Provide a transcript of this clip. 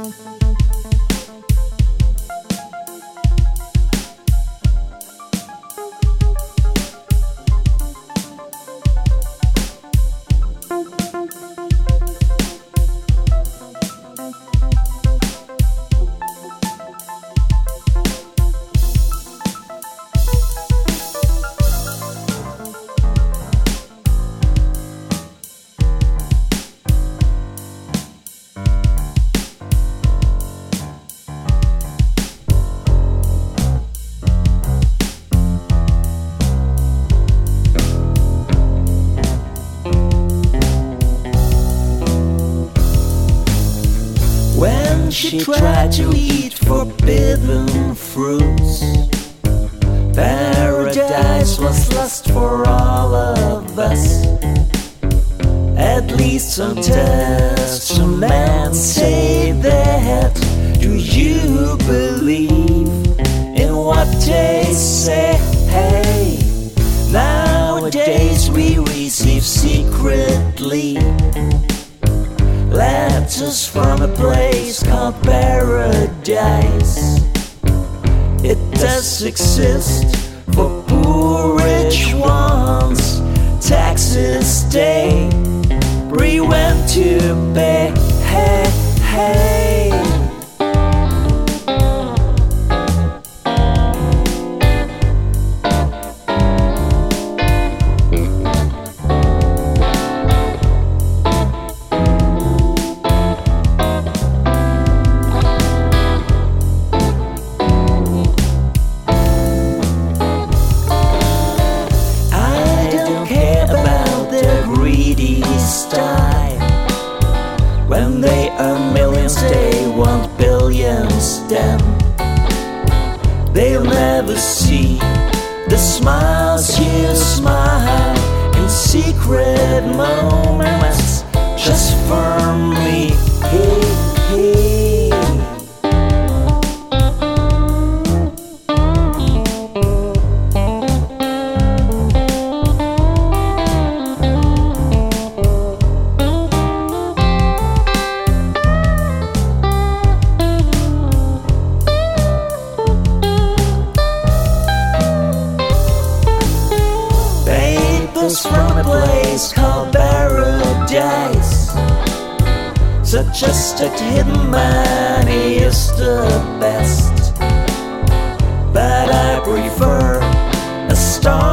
She tried to eat forbidden fruits. Paradise was lost for all of us. At least some testaments say that. Do you believe in what they say? Hey, nowadays we receive secretly letters from a place called paradise. It does exist for poor rich ones. Taxes they went to pay. Hey, hey. When they earn millions, they want billions. Then they'll never see the smiles you smile in secret moments, just for me. Hey, hey. From a place called paradise suggest that hidden money is the best, but I prefer a star